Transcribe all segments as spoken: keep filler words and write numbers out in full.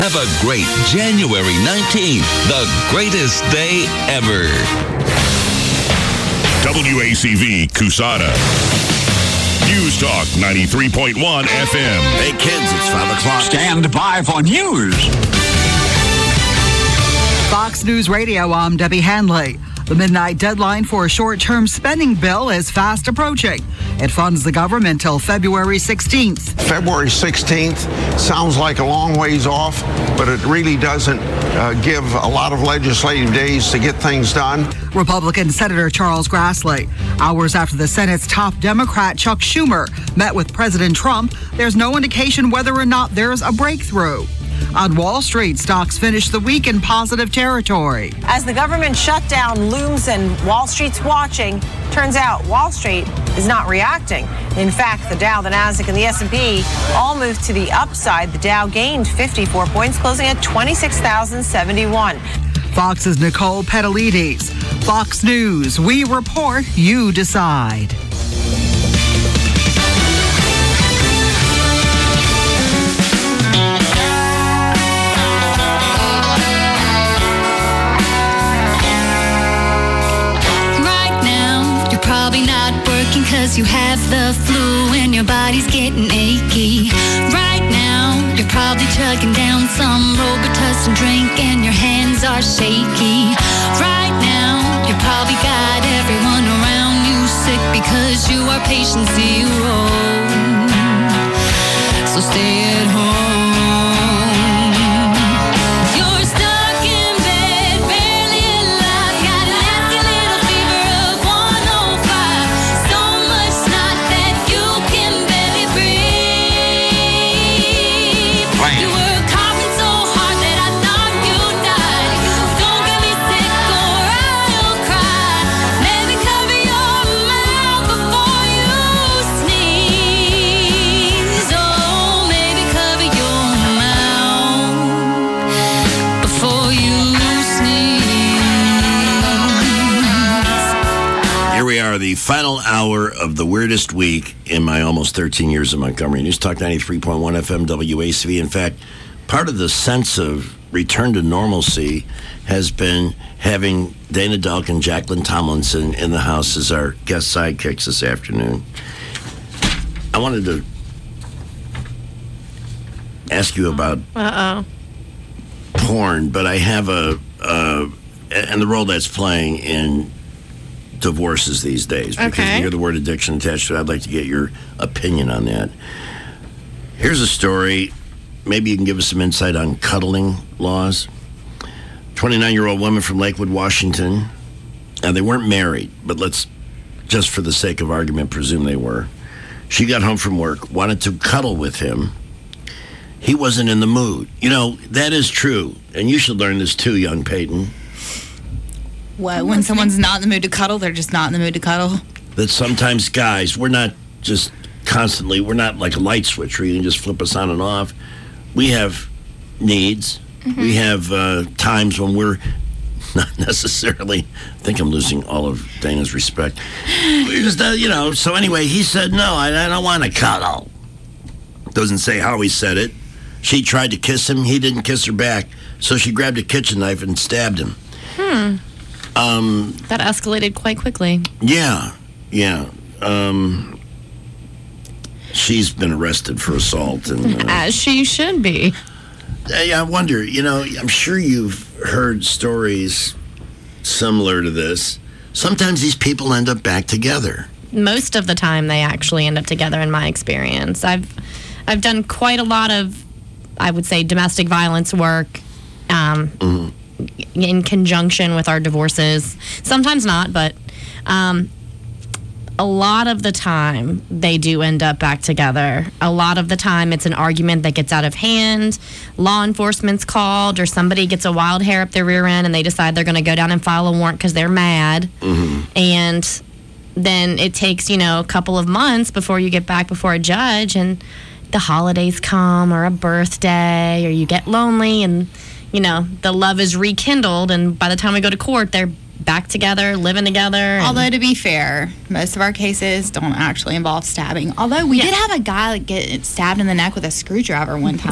Have a great January nineteenth, the greatest day ever. W A C V Cusada. News Talk ninety-three point one F M. Hey kids, it's five o'clock. Stand by for news. Fox News Radio, I'm Debbie Hanley. The midnight deadline for a short-term spending bill is fast approaching. It funds the government till February sixteenth. February sixteenth sounds like a long ways off, but it really doesn't uh, give a lot of legislative days to get things done. Republican Senator Charles Grassley. Hours after the Senate's top Democrat Chuck Schumer met with President Trump, there's no indication whether or not there's a breakthrough. On Wall Street, stocks finished the week in positive territory. As the government shutdown looms and Wall Street's watching, turns out Wall Street is not reacting. In fact, the Dow, the Nasdaq, and the S and P all moved to the upside. The Dow gained fifty-four points, closing at twenty-six thousand seventy-one. Fox's Nicole Petalides. Fox News, we report, you decide. Probably not working cause you have the flu and your body's getting achy. Right now, you're probably chugging down some Robitussin drink and your hands are shaky. Right now, you probably got everyone around you sick because you are patient zero. So stay at home. The final hour of the weirdest week in my almost thirteen years in Montgomery. News Talk ninety-three point one F M W A C V. In fact, part of the sense of return to normalcy has been having Dana Delk and Jacqueline Tomlinson in the house as our guest sidekicks this afternoon. I wanted to ask you about Uh-oh. porn, but I have a, uh, and the role that's playing in divorces these days, because okay. when you hear the word addiction attached to it, I'd like to get your opinion on that. Here's a story. Maybe you can give us some insight on cuddling laws. twenty-nine-year-old woman from Lakewood, Washington. Now, they weren't married, but let's, just for the sake of argument, presume they were. She got home from work, wanted to cuddle with him. He wasn't in the mood. You know, that is true, and you should learn this too, young Peyton. What, when someone's not in the mood to cuddle, they're just not in the mood to cuddle? That sometimes guys, we're not just constantly, we're not like a light switch where you can just flip us on and off. We have needs. Mm-hmm. We have uh, times when we're not necessarily, I think I'm losing all of Dana's respect. We're just, uh, you know, so anyway, he said, no, I, I don't want to cuddle. Doesn't say how he said it. She tried to kiss him. He didn't kiss her back. So she grabbed a kitchen knife and stabbed him. Hmm. Um, that escalated quite quickly. Yeah, yeah. Um, she's been arrested for assault. And, uh, As she should be. I, I wonder, you know, I'm sure you've heard stories similar to this. Sometimes these people end up back together. Most of the time they actually end up together in my experience. I've I've done quite a lot of, I would say, domestic violence work. Um, mm-hmm. in conjunction with our divorces. Sometimes not, but um, a lot of the time they do end up back together. A lot of the time it's an argument that gets out of hand, law enforcement's called, or somebody gets a wild hair up their rear end and they decide they're going to go down and file a warrant because they're mad. Mm-hmm. And then it takes, you know, a couple of months before you get back before a judge, and the holidays come, or a birthday, or you get lonely, and you know, the love is rekindled, and by the time we go to court, they're back together, living together. Although, to be fair, most of our cases don't actually involve stabbing. Although, we yeah. did have a guy like, get stabbed in the neck with a screwdriver one time. Yeah.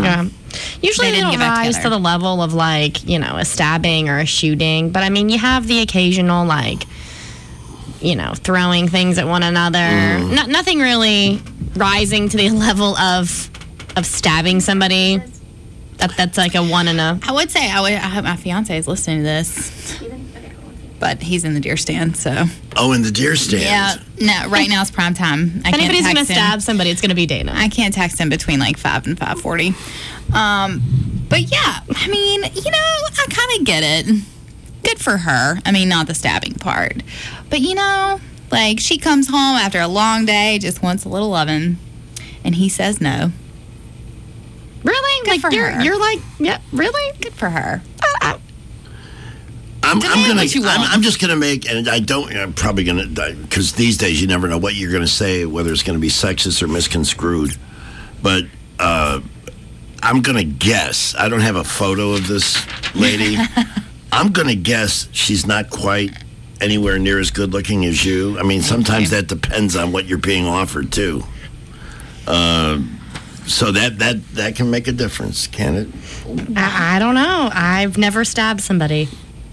Usually They they, didn't don't get back rise together. to the level of like, you know, a stabbing or a shooting. But I mean, you have the occasional like, you know, throwing things at one another. Mm. No, nothing really rising to the level of of stabbing somebody. That that's like a one and a. I would say I would. I hope my fiance is listening to this, but he's in the deer stand, so. Oh, in the deer stand. Yeah, no. Right now it's prime time. I If anybody's can't gonna text him. stab somebody, it's gonna be Dana. I can't text him between like five and five forty. Um, but yeah, I mean, you know, I kind of get it. Good for her. I mean, not the stabbing part, but you know, like she comes home after a long day, just wants a little loving, and he says no. Really? Good like for you're her. you're like yeah, really? Good for her. I'm, I'm Demand gonna. what you I'm, want. I'm just gonna make, and I don't. I'm probably gonna, because these days you never know what you're gonna say, whether it's gonna be sexist or misconstrued. But uh, I'm gonna guess. I don't have a photo of this lady. I'm gonna guess she's not quite anywhere near as good looking as you. I mean, sometimes that depends on what you're being offered too. Uh, so that that that can make a difference, can it? I, I don't know. I've never stabbed somebody.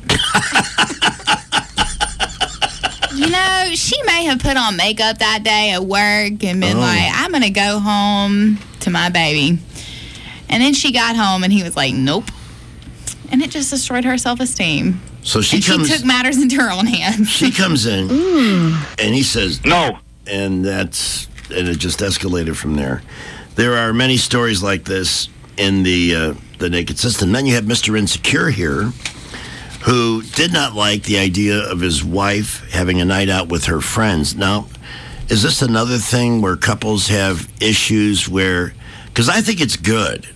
You know, she may have put on makeup that day at work and been Oh. like, I'm going to go home to my baby. And then she got home and he was like, nope. And it just destroyed her self-esteem. So she and comes. she took matters into her own hands. She comes in, and he says No. and that's and it just escalated from there. There are many stories like this in the uh, the naked system. Then you have Mister Insecure here, who did not like the idea of his wife having a night out with her friends. Now, is this another thing where couples have issues where, because I think it's good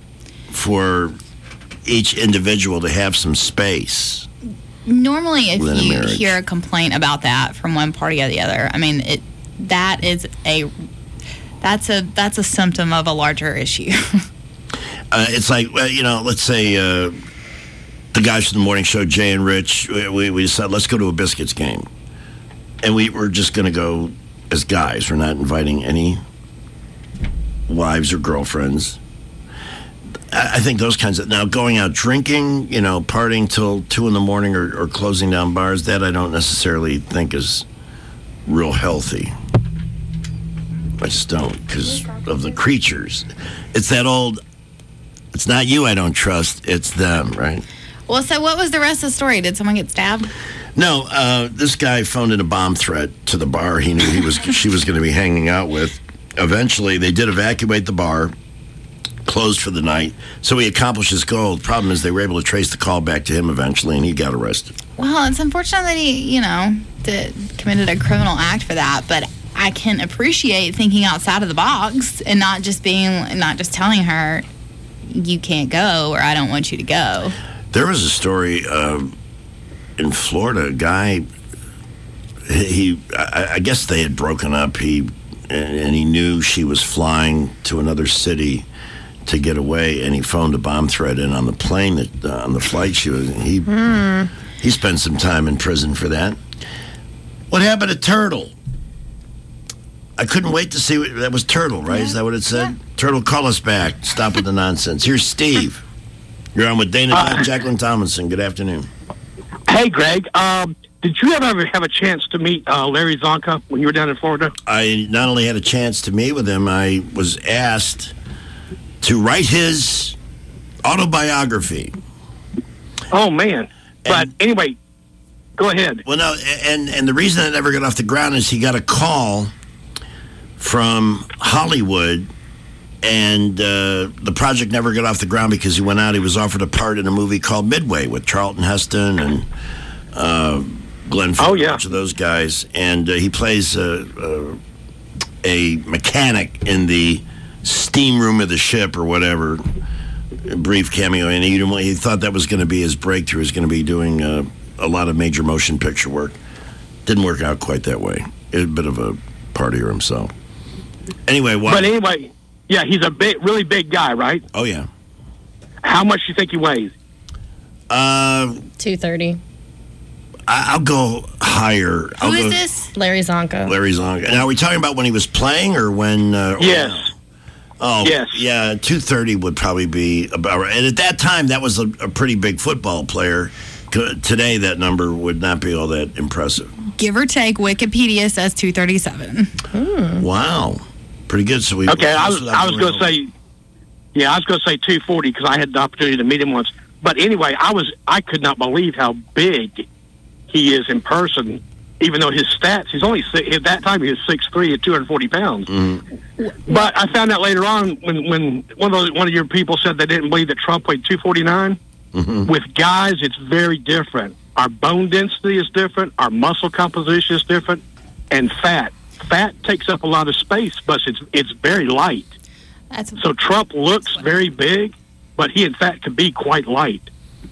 for each individual to have some space. Normally, if Within a you marriage. hear a complaint about that from one party or the other, I mean, it that is a that's a that's a symptom of a larger issue. Uh, it's like, well, you know, let's say uh, the guys from the morning show, Jay and Rich, we, we decided, let's go to a Biscuits game. And we were just going to go as guys. We're not inviting any wives or girlfriends. I, I think those kinds of, now going out drinking, you know, partying till two in the morning or, or closing down bars, that I don't necessarily think is real healthy. I just don't, because of the creatures. It's that old, it's not you I don't trust, it's them, right? Well, so what was the rest of the story? Did someone get stabbed? No, uh, this guy phoned in a bomb threat to the bar he knew he was she was going to be hanging out with. Eventually, they did evacuate the bar, closed for the night, so he accomplished his goal. The problem is they were able to trace the call back to him eventually, and he got arrested. Well, it's unfortunate that he, you know, did, committed a criminal act for that, but I can appreciate thinking outside of the box and not just being, not just telling her, you can't go or I don't want you to go. There was a story uh, in Florida. A guy, he, I, I guess they had broken up. He and he knew she was flying to another city to get away, and he phoned a bomb threat in on the plane that uh, on the flight she was. He Hmm. he spent some time in prison for that. What happened to Turtle? I couldn't wait to see what, that was Turtle, right? Is that what it said? Turtle, call us back. Stop with the nonsense. Here's Steve. You're on with Dana Uh, Jacqueline Tomlinson. Good afternoon. Hey, Greg. Um, did you ever have a chance to meet uh, Larry Zonka when you were down in Florida? I not only had a chance to meet with him, I was asked to write his autobiography. Oh, man. But anyway, go ahead. Well, no, and, and the reason it never got off the ground is he got a call from Hollywood, and uh, the project never got off the ground because he went out. He was offered a part in a movie called Midway with Charlton Heston and uh, Glenn Ford, Oh, yeah. a bunch of those guys. And uh, he plays uh, uh, a mechanic in the steam room of the ship or whatever, a brief cameo. And he, he thought that was going to be his breakthrough. He was going to be doing uh, a lot of major motion picture work. Didn't work out quite that way. He was a bit of a partier himself. Anyway, what? But anyway, yeah, he's a big, really big guy, right? Oh, yeah. How much do you think he weighs? Uh, two thirty. I, I'll go higher. Who I'll is go this? Larry Zonka. Larry Zonka. Now, are we talking about when he was playing or when? Uh, or Yes. now? Oh, Yes. Yeah, two thirty would probably be about right. And at that time, that was a, a pretty big football player. Co- Today, that number would not be all that impressive. Give or take, Wikipedia says two thirty-seven. Wow. Pretty good. So we Okay, I close was without I was going to over. say, yeah, I was going to say two forty because I had the opportunity to meet him once. But anyway, I was I could not believe how big he is in person. Even though his stats, he's only si- at that time he was six three and two hundred forty pounds. Mm-hmm. But I found out later on when when one of those, one of your people said they didn't believe that Trump weighed two forty-nine. Mm-hmm. With guys, it's very different. Our bone density is different. Our muscle composition is different, and fat. Fat takes up a lot of space, but it's it's very light. That's So Trump looks very big, but he in fact can be quite light.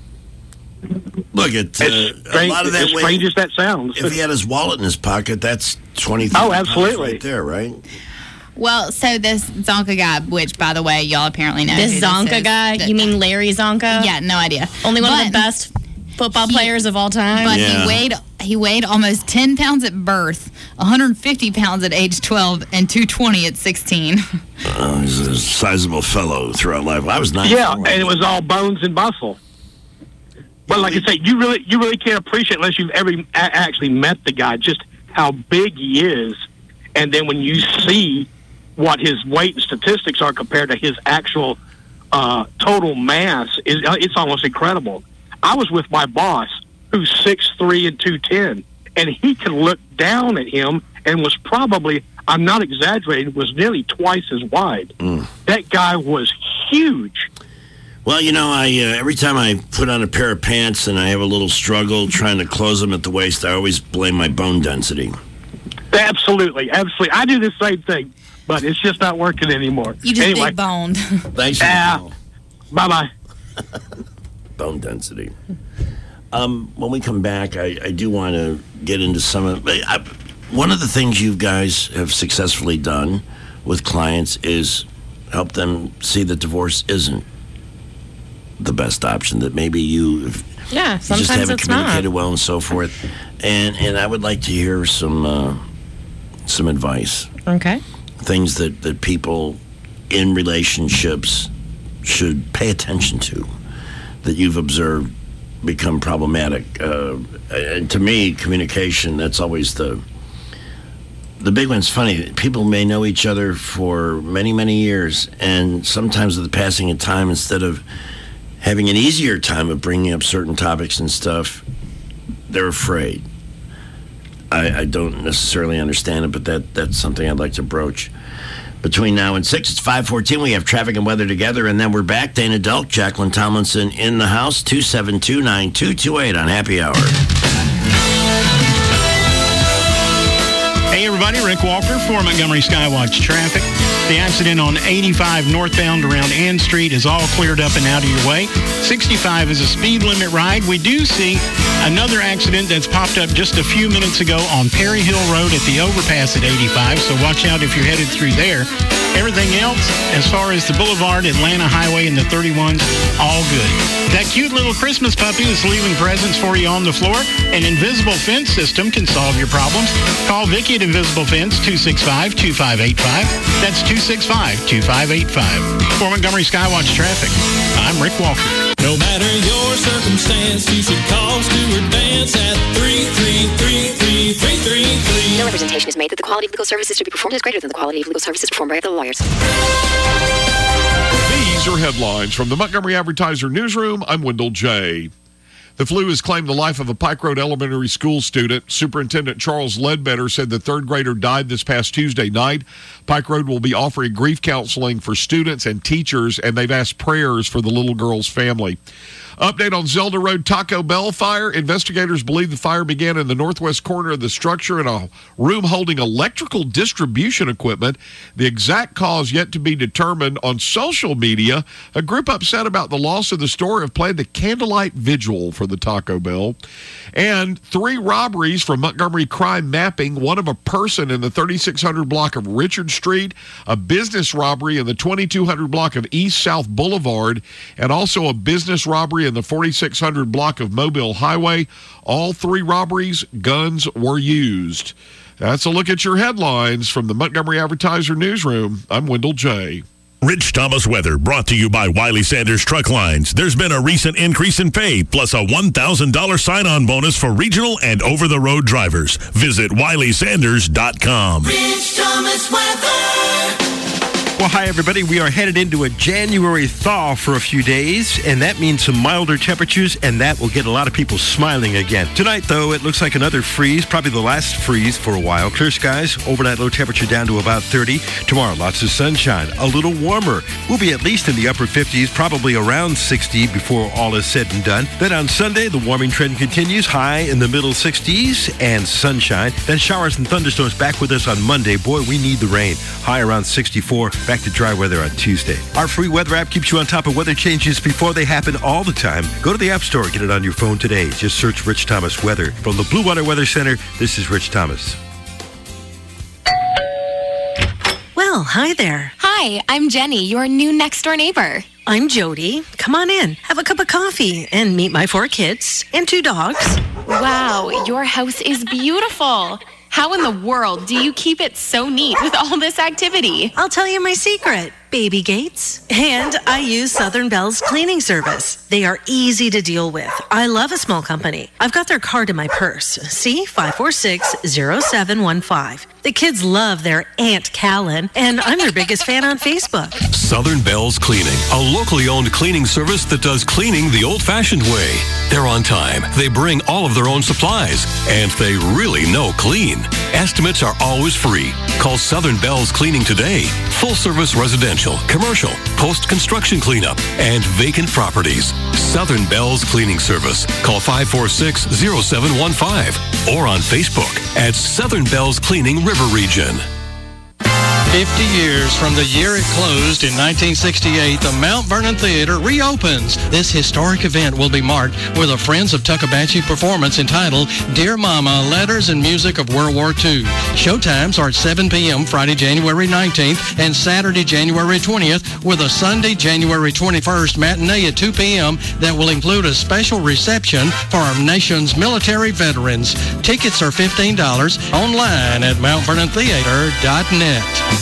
Look, at uh, As a strange, lot of that as weight. strange as that sounds. If he had his wallet in his pocket, that's twenty. Oh, absolutely. right there, right? Well, so this Zonka guy, which, by the way, y'all apparently know. This who Zonka is. guy? The- You mean Larry Zonka? Yeah, no idea. Only one of the But- best football he- players of all time. But Yeah. he weighed he weighed almost ten pounds at birth, one hundred fifty pounds at age twelve, and two twenty at sixteen. Uh, he's a sizable fellow throughout life. I was nine. Yeah, and it was all bones and muscle. But like I say, you really you really can't appreciate unless you've ever a- actually met the guy just how big he is, and then when you see what his weight and statistics are compared to his actual uh, total mass, is it's almost incredible. I was with my boss, who's six three and two ten, and he could look down at him and was probably, I'm not exaggerating, was nearly twice as wide. That guy was huge. Well, you know, I uh, every time I put on a pair of pants and I have a little struggle trying to close them at the waist, I always blame my bone density. Absolutely, absolutely. I do the same thing, but it's just not working anymore. You just anyway, big boned. Thanks for the ah, call. bye-bye. Bone density. Um, when we come back, I, I do want to get into some of I, one of the things you guys have successfully done with clients is help them see that divorce isn't the best option, that maybe you yeah, you sometimes just haven't it's not. communicated well and so forth. And and I would like to hear some uh, some advice, Okay. things that, that people in relationships should pay attention to, that you've observed become problematic. Uh, and to me, communication, that's always the the big one. It's funny. People may know each other for many, many years, and sometimes with the passing of time, instead of having an easier time of bringing up certain topics and stuff, they're afraid. I, I don't necessarily understand it, but that that's something I'd like to broach. Between now and six, it's five fourteen. We have traffic and weather together, and then we're back. Dana Delk, Jacqueline Tomlinson in the house. two seven two, nine two two eight on Happy Hour. Hey everybody, Rick Walker for Montgomery Skywatch Traffic. The accident on eighty-five northbound around Ann Street is all cleared up and out of your way. sixty-five is a speed limit ride. We do see another accident that's popped up just a few minutes ago on Perry Hill Road at the overpass at eighty-five, so watch out if you're headed through there. Everything else, as far as the Boulevard, Atlanta Highway, and the thirty-ones, all good. That cute little Christmas puppy is leaving presents for you on the floor. An invisible fence system can solve your problems. Call Vicky at Invisible Fence, two six five, two five eight five. That's two six five, two five eight five. For Montgomery Skywatch Traffic, I'm Rick Walker. No matter your circumstance, you should call Stuart Vance at three three three, three three three three. No representation is made that the quality of legal services to be performed is greater than the quality of legal services performed by other lawyers. These are headlines from the Montgomery Advertiser Newsroom. I'm Wendell J. The flu has claimed the life of a Pike Road Elementary School student. Superintendent Charles Ledbetter said the third grader died this past Tuesday night. Pike Road will be offering grief counseling for students and teachers, and they've asked prayers for the little girl's family. Update on Zelda Road Taco Bell fire. Investigators believe the fire began in the northwest corner of the structure in a room holding electrical distribution equipment. The exact cause yet to be determined. On social media, a group upset about the loss of the store have planned a candlelight vigil for the Taco Bell. And three robberies from Montgomery Crime Mapping, one of a person in the thirty-six hundred block of Richard Street, a business robbery in the twenty-two hundred block of East South Boulevard, and also a business robbery in the forty-six hundred block of Mobile Highway. All three robberies, guns were used. That's a look at your headlines from the Montgomery Advertiser Newsroom. I'm Wendell J. Rich Thomas weather brought to you by Wiley Sanders Truck Lines. There's been a recent increase in pay, plus a one thousand dollars sign-on bonus for regional and over-the-road drivers. Visit wiley sanders dot com. Rich Thomas weather. Well, hi, everybody. We are headed into a January thaw for a few days, and that means some milder temperatures, and that will get a lot of people smiling again. Tonight, though, it looks like another freeze, probably the last freeze for a while. Clear skies, overnight low temperature down to about thirty. Tomorrow, lots of sunshine, a little warmer. We'll be at least in the upper fifties, probably around sixty before all is said and done. Then on Sunday, the warming trend continues, high in the middle sixties and sunshine. Then showers and thunderstorms back with us on Monday. Boy, we need the rain. High around sixty-four. Back to dry weather on Tuesday. Our free weather app keeps you on top of weather changes before they happen all the time. Go to the App Store, get it on your phone today. Just search Rich Thomas Weather. From the Blue Water Weather Center, this is Rich Thomas. Well, hi there. Hi, I'm Jenny, your new next-door neighbor. I'm Jody. Come on in, have a cup of coffee, and meet my four kids and two dogs. Wow, your house is beautiful. How in the world do you keep it so neat with all this activity? I'll tell you my secret. Baby gates. And I use Southern Bell's cleaning service. They are easy to deal with. I love a small company. I've got their card in my purse. See, five four six, zero seven one five. The kids love their Aunt Callan, and I'm their biggest fan on Facebook. Southern Bell's Cleaning, a locally owned cleaning service that does cleaning the old-fashioned way. They're on time. They bring all of their own supplies, and they really know clean. Estimates are always free. Call Southern Bell's Cleaning today. Full-service residential, commercial, post-construction cleanup, and vacant properties. Southern Bell's Cleaning Service. Call five four six, zero seven one five or on Facebook at Southern Bell's Cleaning River Region. fifty years from the year it closed in nineteen sixty-eight, the Mount Vernon Theater reopens. This historic event will be marked with a Friends of Tuckabashie performance entitled Dear Mama, Letters and Music of World War Two. Showtimes are at seven p.m. Friday, January nineteenth and Saturday, January twentieth, with a Sunday, January twenty-first matinee at two p.m. that will include a special reception for our nation's military veterans. Tickets are fifteen dollars online at mount vernon theater dot net.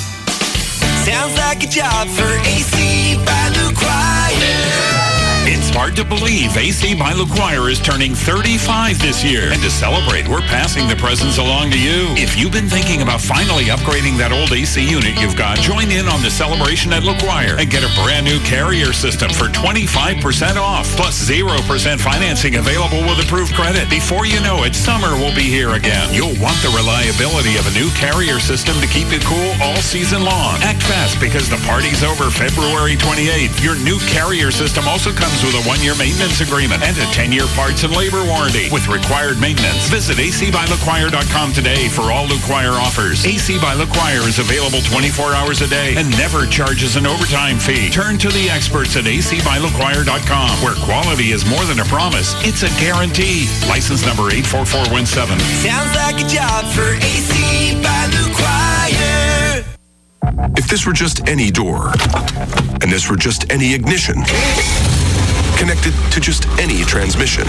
Sounds like a job for A C by LaCroix. It's hard to believe A C by LaCroix is turning thirty-five this year. And to celebrate, we're passing the presents along to you. If you've been thinking about finally upgrading that old A C unit you've got, join in on the celebration at LaCroix and get a brand new carrier system for twenty-five percent off, plus zero percent financing available with approved credit. Before you know it, summer will be here again. You'll want the reliability of a new carrier system to keep it cool all season long. Act fast because the party's over February twenty-eighth. Your new carrier system also comes with a one-year maintenance agreement and a ten-year parts and labor warranty with required maintenance. Visit A C by LaCroix dot com today for all LaCroix offers. A C by LaCroix is available twenty-four hours a day and never charges an overtime fee. Turn to the experts at A C by LaCroix dot com, where quality is more than a promise, it's a guarantee. License number eight four four one seven. Sounds like a job for A C by LaCroix. If this were just any door, and this were just any ignition, connected to just any transmission,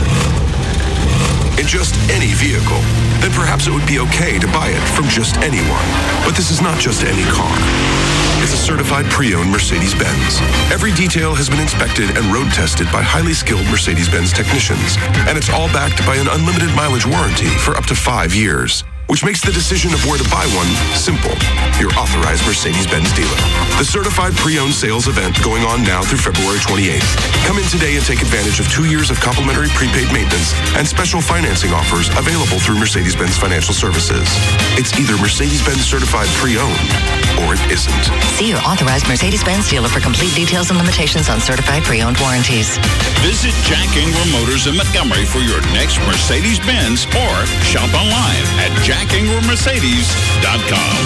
in just any vehicle, then perhaps it would be okay to buy it from just anyone. But this is not just any car. It's a certified pre-owned Mercedes-Benz. Every detail has been inspected and road tested by highly skilled Mercedes-Benz technicians, and it's all backed by an unlimited mileage warranty for up to five years. Which makes the decision of where to buy one simple. Your authorized Mercedes-Benz dealer. The certified pre-owned sales event going on now through February twenty-eighth. Come in today and take advantage of two years of complimentary prepaid maintenance and special financing offers available through Mercedes-Benz Financial Services. It's either Mercedes-Benz certified pre-owned or it isn't. See your authorized Mercedes-Benz dealer for complete details and limitations on certified pre-owned warranties. Visit Jack Ingram Motors in Montgomery for your next Mercedes-Benz or shop online at jack ingram mercedes dot com.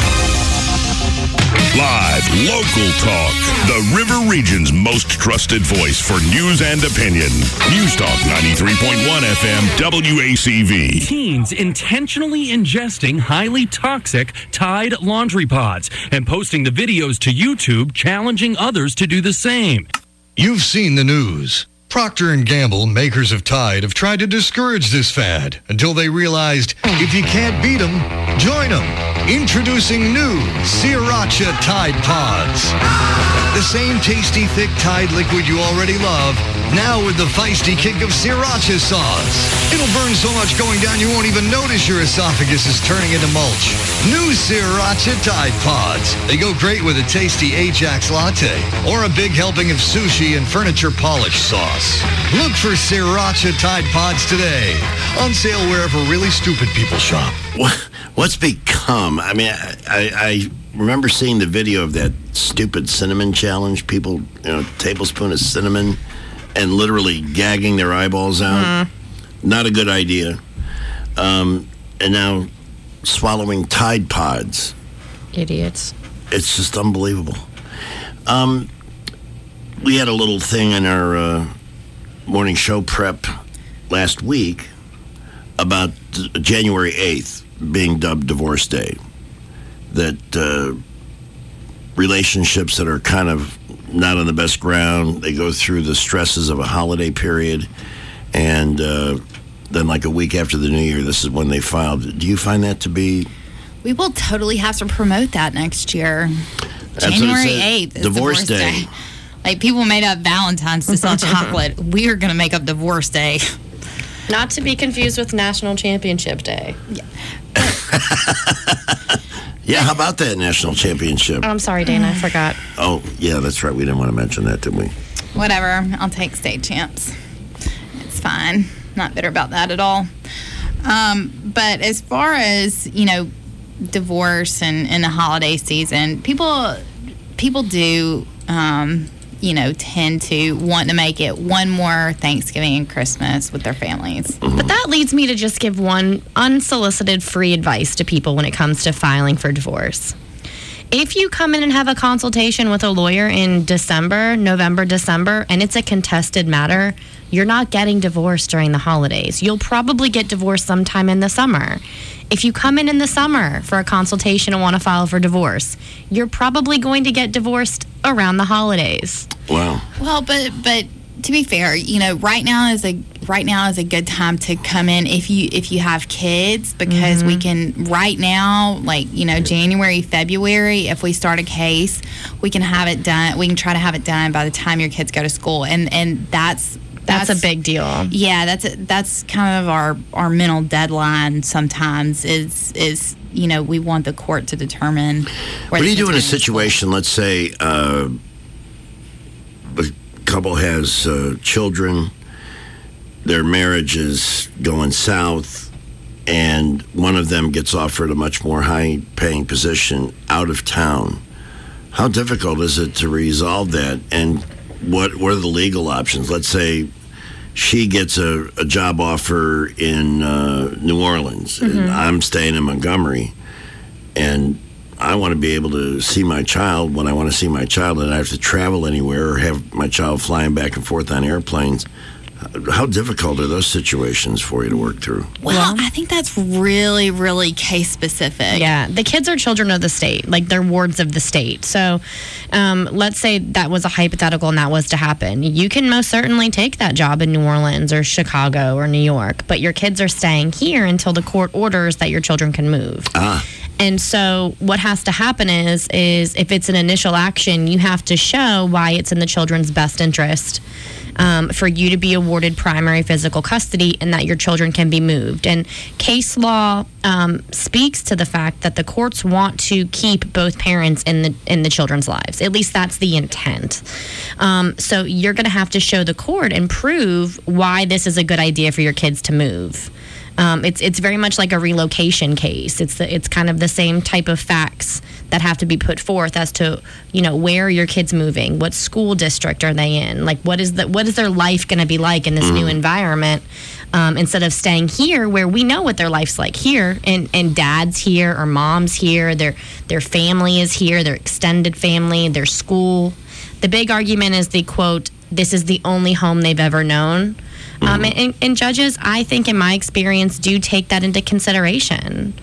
Live, local talk. The River Region's most trusted voice for news and opinion. News Talk ninety-three point one F M W A C V. Teens intentionally ingesting highly toxic Tide laundry pods and posting the videos to YouTube challenging others to do the same. You've seen the news. Procter and Gamble, makers of Tide, have tried to discourage this fad until they realized if you can't beat them, join them. Introducing new Sriracha Tide Pods. The same tasty, thick Tide liquid you already love, now with the feisty kick of Sriracha sauce. It'll burn so much going down you won't even notice your esophagus is turning into mulch. New Sriracha Tide Pods. They go great with a tasty Ajax latte or a big helping of sushi and furniture polish sauce. Look for Sriracha Tide Pods today. On sale wherever really stupid people shop. What's become? I mean, I, I, I remember seeing the video of that stupid cinnamon challenge. People, you know, tablespoon of cinnamon and literally gagging their eyeballs out. Mm. Not a good idea. Um, and now swallowing Tide Pods. Idiots. It's just unbelievable. Um, we had a little thing in our uh, morning show prep last week about January eighth being dubbed Divorce Day. That uh, relationships that are kind of not on the best ground, they go through the stresses of a holiday period, and uh, then like a week after the new year, this is when they filed. Do you find that to be... We will totally have to promote that next year. That's January eighth is Divorce, Divorce Day. Day. Like, people made up Valentine's to sell chocolate. We are going to make up Divorce Day. Not to be confused with National Championship Day. Yeah. Yeah, how about that National Championship? I'm sorry, Dana, I forgot. Oh, yeah, that's right. We didn't want to mention that, did we? Whatever. I'll take state champs. It's fine. Not bitter about that at all. Um, but as far as, you know, divorce and, and the holiday season, people people do, um, you know, tend to want to make it one more Thanksgiving and Christmas with their families. But that leads me to just give one unsolicited free advice to people when it comes to filing for divorce. If you come in and have a consultation with a lawyer in December, November, December, and it's a contested matter, you're not getting divorced during the holidays. You'll probably get divorced sometime in the summer. If you come in in the summer for a consultation and want to file for divorce, you're probably going to get divorced around the holidays. Wow. Well, but but to be fair, you know, right now is a right now is a good time to come in if you if you have kids, because mm-hmm. we can right now, like, you know, January, February, if we start a case, we can have it done. We can try to have it done by the time your kids go to school, and and that's. That's, that's a big deal. Yeah, that's a, that's kind of our, our mental deadline sometimes is, is, you know, we want the court to determine where What do you do in a situation, let's say uh, a couple has uh, children, their marriage is going south, and one of them gets offered a much more high-paying position out of town. How difficult is it to resolve that, and What what are the legal options? Let's say she gets a, a job offer in uh, New Orleans, mm-hmm. and I'm staying in Montgomery, and I want to be able to see my child when I want to see my child, and I have to travel anywhere or have my child flying back and forth on airplanes. How difficult are those situations for you to work through? Well, I think that's really, really case specific. Yeah, the kids are children of the state, like they're wards of the state. So um, let's say that was a hypothetical and that was to happen. You can most certainly take that job in New Orleans or Chicago or New York, but your kids are staying here until the court orders that your children can move. Ah. And so what has to happen is, is if it's an initial action, you have to show why it's in the children's best interest um, for you to be awarded primary physical custody and that your children can be moved. And case law um, speaks to the fact that the courts want to keep both parents in the in the children's lives. At least that's the intent. Um, so you're going to have to show the court and prove why this is a good idea for your kids to move. Um, it's it's very much like a relocation case. It's the, it's kind of the same type of facts that have to be put forth as to, you know, where are your kids moving, what school district are they in, like what is the what is their life going to be like in this mm. new environment, um, instead of staying here where we know what their life's like here, and, and dad's here or mom's here, their their family is here, their extended family, their school. The big argument is the quote, "This is the only home they've ever known." Um, and, and judges, I think, in my experience, do take that into consideration.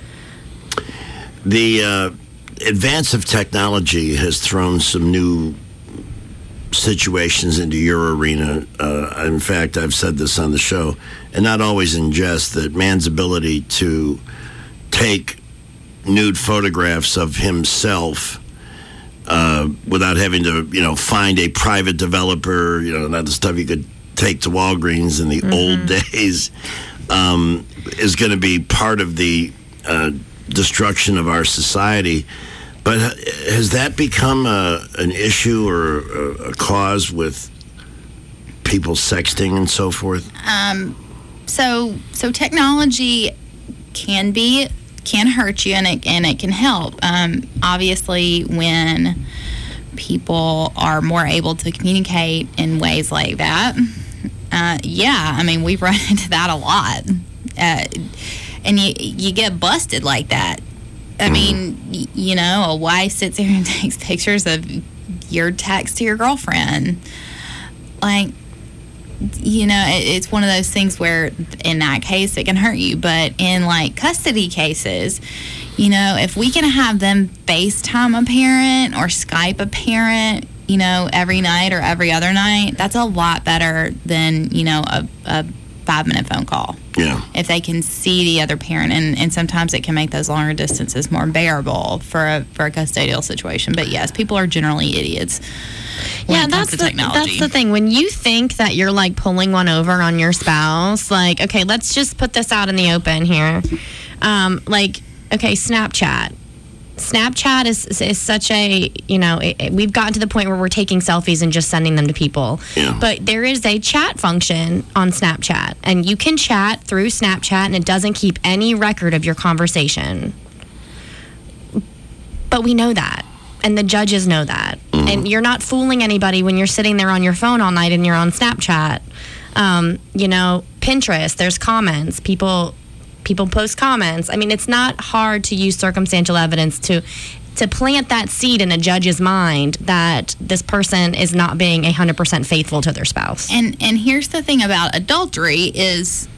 The uh, advance of technology has thrown some new situations into your arena. Uh, in fact, I've said this on the show, and not always in jest, that man's ability to take nude photographs of himself uh, without having to, you know, find a private developer, you know, not the stuff you could take to Walgreens in the mm-hmm. old days, um, is going to be part of the uh, destruction of our society. But has that become a, an issue or a, a cause with people sexting and so forth? Um, so so technology can be can hurt you and it and it can help. Um, obviously, when people are more able to communicate in ways like that, uh, yeah, I mean we've run into that a lot, uh, and you you get busted like that. I mean, y- you know, a wife sits there and takes pictures of your text to your girlfriend, like. You know, it, it's one of those things where in that case it can hurt you. But in like custody cases, you know, if we can have them FaceTime a parent or Skype a parent, you know, every night or every other night, that's a lot better than, you know, a, a five minute phone call. Yeah. If they can see the other parent, and, and sometimes it can make those longer distances more bearable for a, for a custodial situation. But yes, people are generally idiots. Yeah, that's the, that's the thing. When you think that you're like pulling one over on your spouse, like, okay, let's just put this out in the open here. Um, like, okay, Snapchat. Snapchat is is such a, you know, it, it, we've gotten to the point where we're taking selfies and just sending them to people. Yeah. But there is a chat function on Snapchat, and you can chat through Snapchat, and it doesn't keep any record of your conversation. But we know that. And the judges know that. Mm-hmm. And you're not fooling anybody when you're sitting there on your phone all night and you're on Snapchat. Um, you know, Pinterest, there's comments. People people post comments. I mean, it's not hard to use circumstantial evidence to to plant that seed in a judge's mind that this person is not being one hundred percent faithful to their spouse. And and here's the thing about adultery is,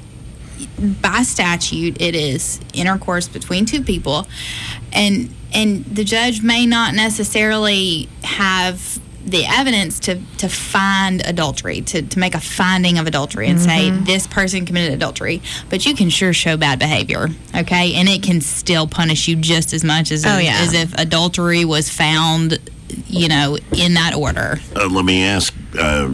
by statute, it is intercourse between two people, and and the judge may not necessarily have the evidence to, to find adultery, to, to make a finding of adultery and mm-hmm. say this person committed adultery, but you can sure show bad behavior, okay? And it can still punish you just as much as, oh, if, yeah. as if adultery was found, you know, in that order. Uh, let me ask, uh,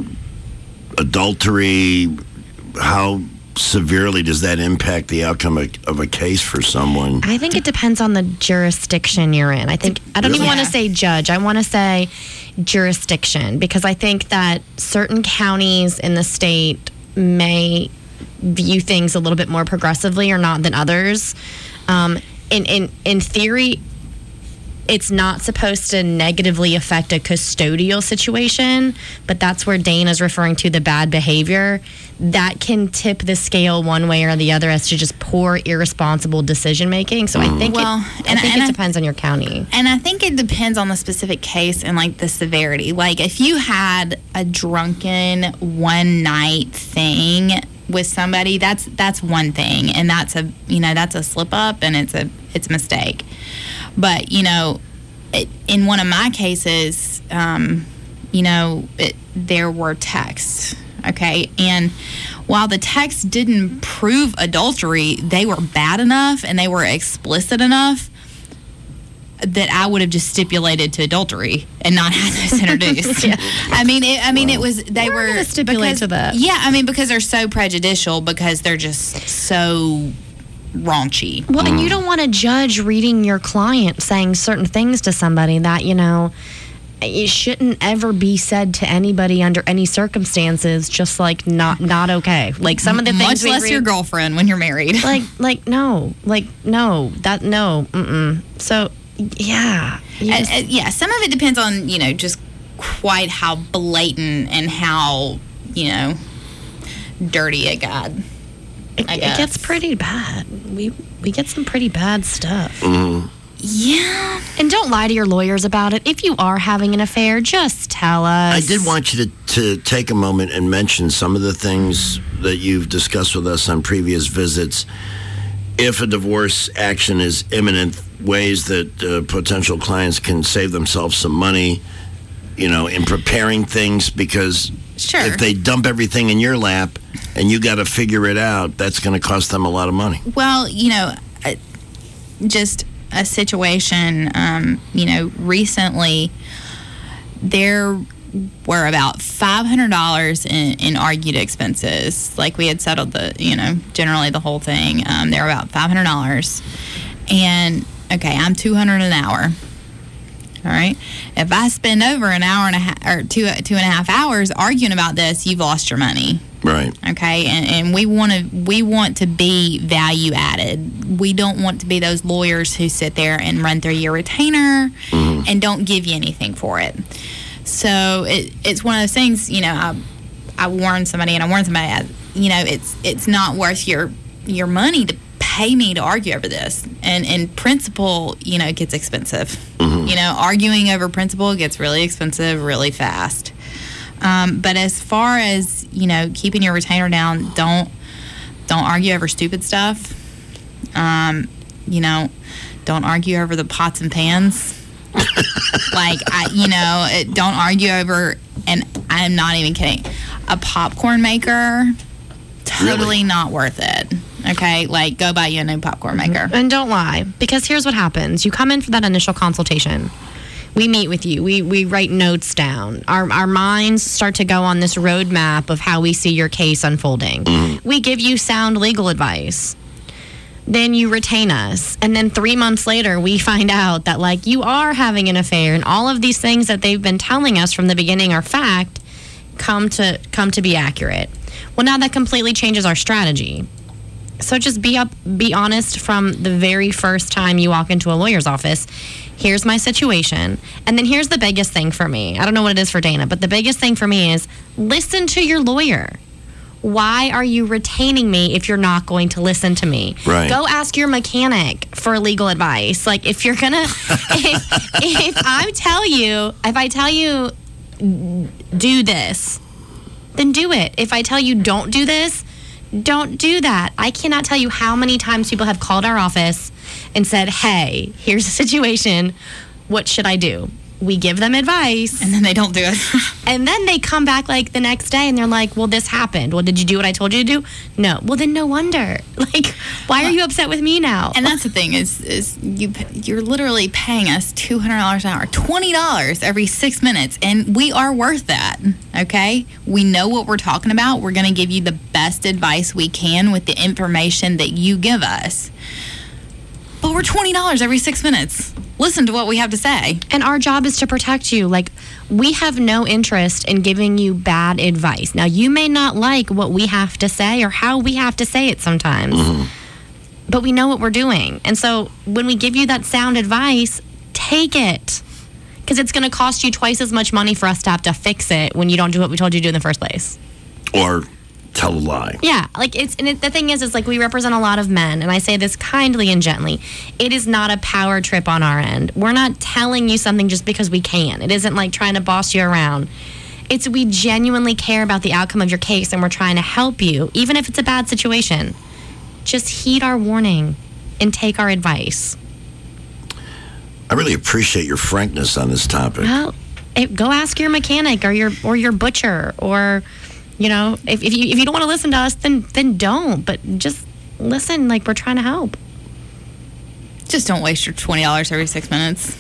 adultery, how severely does that impact the outcome of, of a case for someone? I think it depends on the jurisdiction you're in. I think I don't Really? even want to say judge. I want to say jurisdiction, because I think that certain counties in the state may view things a little bit more progressively or not than others. Um, in in in theory, it's not supposed to negatively affect a custodial situation, but that's where Dane is referring to the bad behavior. That can tip the scale one way or the other as to just poor, irresponsible decision making. So I think Well, it, and- I think and it I- depends on your county. And I think it depends on the specific case and like the severity. Like if you had a drunken one night thing with somebody, that's that's one thing, and that's a you know that's a slip up and it's a it's a mistake. But you know, it, in one of my cases, um, you know, it, there were texts. Okay, and while the texts didn't prove adultery, they were bad enough and they were explicit enough that I would have just stipulated to adultery and not had this introduced. Yeah. I mean, it, I mean, it was they We're were gonna stipulate because- to that. Yeah, I mean, because they're so prejudicial, because they're just so raunchy. Well, and you don't want to judge reading your client saying certain things to somebody that, you know, it shouldn't ever be said to anybody under any circumstances, just like not not okay. Like some of the things Much we less read, your girlfriend when you're married. like like no, like no, that no, mm-mm. So yeah, you Uh, just- uh, yeah, some of it depends on, you know, just quite how blatant and how, you know, dirty it got. it, I it guess. gets pretty bad. We we get some pretty bad stuff. Mm-hmm. Yeah. And don't lie to your lawyers about it. If you are having an affair, just tell us. I did want you to, to take a moment and mention some of the things that you've discussed with us on previous visits. If a divorce action is imminent, ways that uh, potential clients can save themselves some money, you know, in preparing things, because Sure. if they dump everything in your lap and you got to figure it out, that's going to cost them a lot of money. Well, you know, uh, just a situation, um, you know, recently. There were about five hundred dollars in, in argued expenses. Like we had settled the, you know, generally the whole thing. Um, they were about five hundred dollars. And, okay, I'm two hundred dollars an hour. All right. If I spend over an hour and a half or two, two and a half hours arguing about this, you've lost your money. Right. Okay. And, and we want to we want to be value added. We don't want to be those lawyers who sit there and run through your retainer mm-hmm. and don't give you anything for it. So it, it's one of those things. You know, I I warned somebody and I warned somebody. I, you know, it's it's not worth your your money to pay me to argue over this. And in principle, you know, it gets expensive. Mm-hmm. You know, arguing over principle gets really expensive really fast. Um, but as far as, you know, keeping your retainer down, don't don't argue over stupid stuff. Um, you know, don't argue over the pots and pans. Like, I, you know, it, don't argue over, and I'm not even kidding, a popcorn maker, totally really? Not worth it. Okay, like, go buy you a new popcorn maker. And don't lie, because here's what happens. You come in for that initial consultation. We meet with you. We we write notes down. Our our minds start to go on this roadmap of how we see your case unfolding. Mm-hmm. We give you sound legal advice. Then you retain us. And then three months later, we find out that, like, you are having an affair, and all of these things that they've been telling us from the beginning are fact come to come to be accurate. Well, now that completely changes our strategy. So just be up, be honest from the very first time you walk into a lawyer's office. Here's my situation. And then here's the biggest thing for me. I don't know what it is for Dana, but the biggest thing for me is listen to your lawyer. Why are you retaining me if you're not going to listen to me? Right. Go ask your mechanic for legal advice. Like, if you're gonna, if, if I tell you, if I tell you do this, then do it. If I tell you don't do this, don't do that. I cannot tell you how many times people have called our office and said, hey, here's the situation. What should I do? We give them advice. And then they don't do it. And then they come back like the next day and they're like, well, this happened. Well, did you do what I told you to do? No. Well, then no wonder. Like, why are you upset with me now? And that's the thing is, is you, you're literally paying us two hundred dollars an hour, twenty dollars every six minutes. And we are worth that, okay? We know what we're talking about. We're going to give you the best advice we can with the information that you give us. But we're twenty dollars every six minutes. Listen to what we have to say. And our job is to protect you. Like, we have no interest in giving you bad advice. Now, you may not like what we have to say or how we have to say it sometimes, mm-hmm. but we know what we're doing. And so when we give you that sound advice, take it. Because it's going to cost you twice as much money for us to have to fix it when you don't do what we told you to do in the first place. Or tell a lie. Yeah, like it's and it, the thing is, is like we represent a lot of men, and I say this kindly and gently. It is not a power trip on our end. We're not telling you something just because we can. It isn't like trying to boss you around. It's we genuinely care about the outcome of your case, and we're trying to help you, even if it's a bad situation. Just heed our warning and take our advice. I really appreciate your frankness on this topic. Well, it, go ask your mechanic or your or your butcher or. You know, if, if you if you don't want to listen to us, then then don't. But just listen, like we're trying to help. Just don't waste your twenty dollars every six minutes.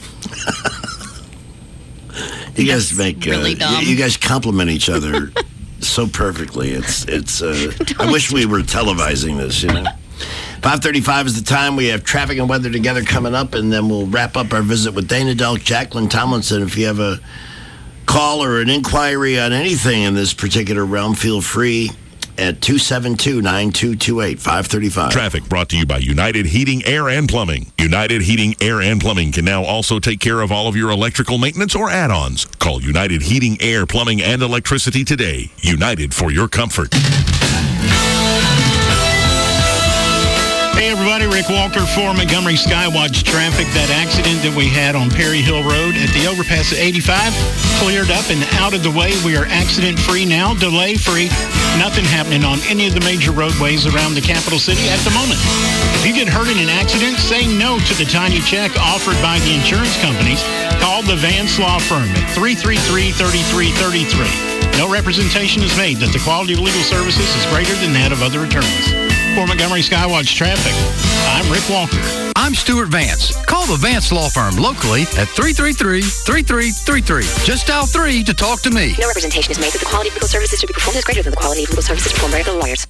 You guys That's make really uh, dumb. You, you guys compliment each other so perfectly. It's it's. Uh, I wish we were televising this. You know, five thirty-five is the time. We have traffic and weather together coming up, and then we'll wrap up our visit with Dana Delk, Jacqueline Tomlinson. If you have a call or an inquiry on anything in this particular realm, feel free at two seven two, nine two two eight, five three five. Traffic brought to you by United Heating, Air, and Plumbing. United Heating, Air, and Plumbing can now also take care of all of your electrical maintenance or add-ons. Call United Heating, Air, Plumbing, and Electricity today. United for your comfort. Hey everybody, Rick Walker for Montgomery Skywatch Traffic. That accident that we had on Perry Hill Road at the overpass at eighty-five cleared up and out of the way. We are accident-free now, delay-free. Nothing happening on any of the major roadways around the capital city at the moment. If you get hurt in an accident, say no to the tiny check offered by the insurance companies. Call the Vance Law Firm at three three three, three three three three. No representation is made that the quality of legal services is greater than that of other attorneys. For Montgomery Skywatch Traffic, I'm Rick Walker. I'm Stuart Vance. Call the Vance Law Firm locally at three three three, three three three three. Just dial three to talk to me. No representation is made that the quality of legal services to be performed is greater than the quality of legal services performed by other lawyers.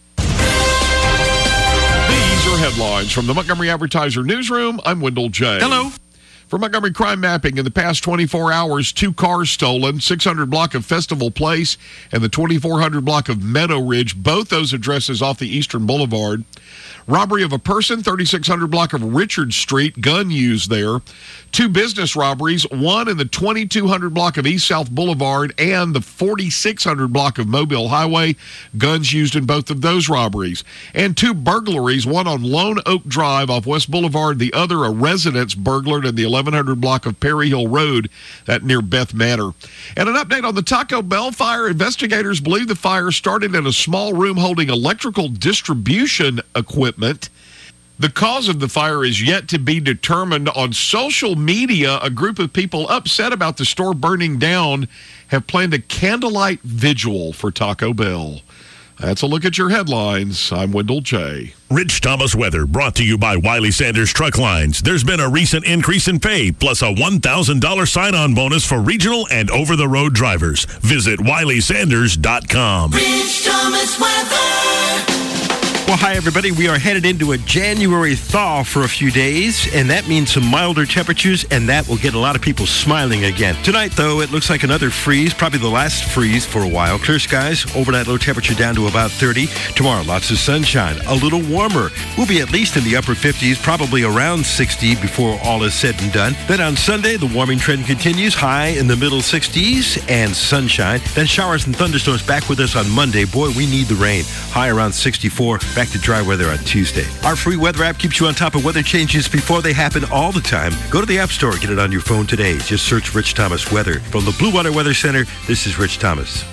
These are headlines from the Montgomery Advertiser Newsroom. I'm Wendell J. Hello. For Montgomery Crime Mapping, in the past twenty-four hours, two cars stolen, six hundred block of Festival Place and the twenty-four hundred block of Meadow Ridge, both those addresses off the Eastern Boulevard. Robbery of a person, thirty-six hundred block of Richard Street, gun used there. Two business robberies, one in the twenty-two hundred block of East South Boulevard and the forty-six hundred block of Mobile Highway, guns used in both of those robberies. And two burglaries, one on Lone Oak Drive off West Boulevard, the other a residence burglared in the eleven hundred block of Perry Hill Road, that near Beth Manor. And an update on the Taco Bell fire. Investigators believe the fire started in a small room holding electrical distribution equipment. The cause of the fire is yet to be determined. On social media, a group of people upset about the store burning down have planned a candlelight vigil for Taco Bell. That's a look at your headlines. I'm Wendell J. Rich Thomas weather brought to you by Wiley Sanders Truck Lines. There's been a recent increase in pay, plus a one thousand dollars sign-on bonus for regional and over-the-road drivers. Visit wiley sanders dot com. Rich Thomas weather. Well, hi, everybody. We are headed into a January thaw for a few days, and that means some milder temperatures, and that will get a lot of people smiling again. Tonight, though, it looks like another freeze, probably the last freeze for a while. Clear skies, overnight low temperature down to about thirty. Tomorrow, lots of sunshine, a little warmer. We'll be at least in the upper fifties, probably around sixty before all is said and done. Then on Sunday, the warming trend continues, high in the middle sixties and sunshine. Then showers and thunderstorms back with us on Monday. Boy, we need the rain. High around sixty-four. Back to dry weather on Tuesday. Our free weather app keeps you on top of weather changes before they happen all the time. Go to the App Store, get it on your phone today. Just search Rich Thomas Weather. From the Blue Water Weather Center, this is Rich Thomas.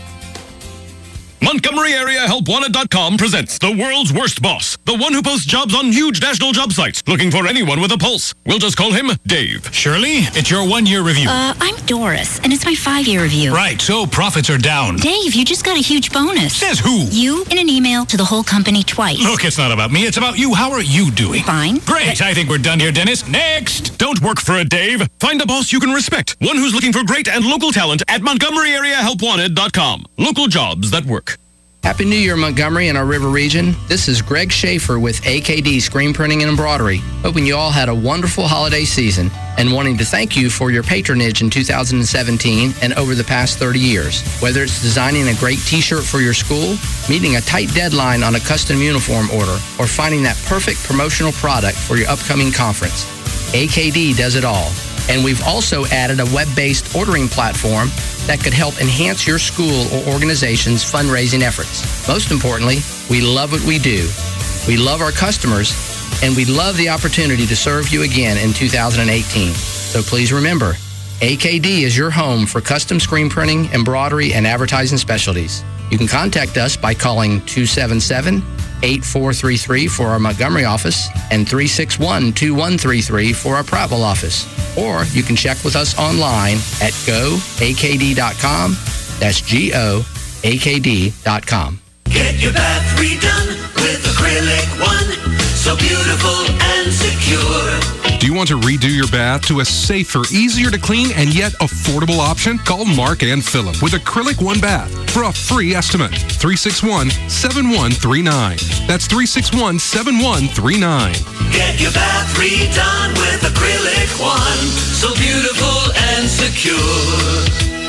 Montgomery Area Help Wanted dot com presents the world's worst boss, the one who posts jobs on huge national job sites, looking for anyone with a pulse. We'll just call him Dave. Shirley, it's your one-year review. Uh, I'm Doris, and it's my five-year review. Right, so profits are down. Dave, you just got a huge bonus. Says who? You in an email to the whole company twice. Look, it's not about me, it's about you. How are you doing? Fine. Great, but I think we're done here, Dennis. Next! Don't work for a Dave. Find a boss you can respect. One who's looking for great and local talent at Montgomery Area Help Wanted dot com. Local jobs that work. Happy New Year, Montgomery and our River region. This is Greg Schaefer with A K D Screen Printing and Embroidery. Hoping you all had a wonderful holiday season and wanting to thank you for your patronage in two thousand seventeen and over the past thirty years. Whether it's designing a great t-shirt for your school, meeting a tight deadline on a custom uniform order, or finding that perfect promotional product for your upcoming conference, A K D does it all. And we've also added a web-based ordering platform that could help enhance your school or organization's fundraising efforts. Most importantly, we love what we do. We love our customers, and we love the opportunity to serve you again in two thousand eighteen. So please remember, A K D is your home for custom screen printing, embroidery, and advertising specialties. You can contact us by calling two seven seven, eight four three three for our Montgomery office and three six one, two one three three for our Prattville office. Or you can check with us online at go A K D dot com. That's G O A K D dot com. Get your bath redone with Acrylic One. So beautiful and secure. Do you want to redo your bath to a safer, easier to clean, and yet affordable option? Call Mark and Phillip with Acrylic One Bath for a free estimate. three six one, seven one three nine. That's three six one, seven one three nine. Get your bath redone with Acrylic One. So beautiful and secure.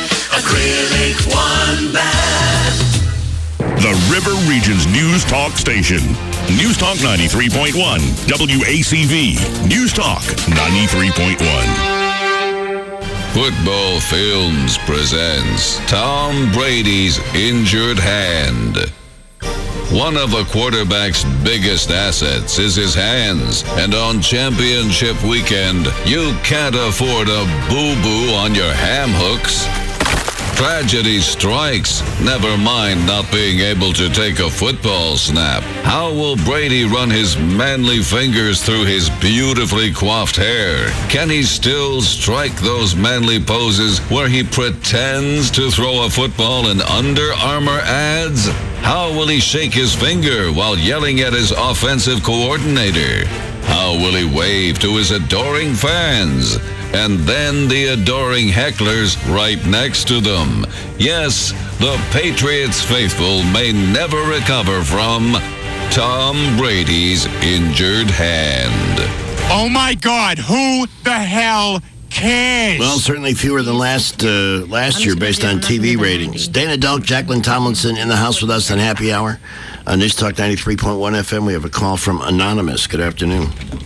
Acrylic One Bath. The River Region's News Talk Station. News Talk ninety-three point one. W A C V. News Talk ninety-three point one. Football Films presents Tom Brady's Injured Hand. One of a quarterback's biggest assets is his hands, and on championship weekend, you can't afford a boo-boo on your ham hooks. tragedy strikes. Never mind not being able to take a football snap. How will Brady run his manly fingers through his beautifully coiffed hair? Can he still strike those manly poses where he pretends to throw a football in Under Armour ads? How will he shake his finger while yelling at his offensive coordinator? How will he wave to his adoring fans? And then the adoring hecklers right next to them. Yes, the Patriots faithful may never recover from Tom Brady's injured hand. Oh my God, who the hell cares? Well, certainly fewer than last uh, last year based on T V ratings. Dana Delk, Jacqueline Tomlinson in the house with us on Happy Hour. On News Talk ninety-three point one F M, we have a call from Anonymous. Good afternoon.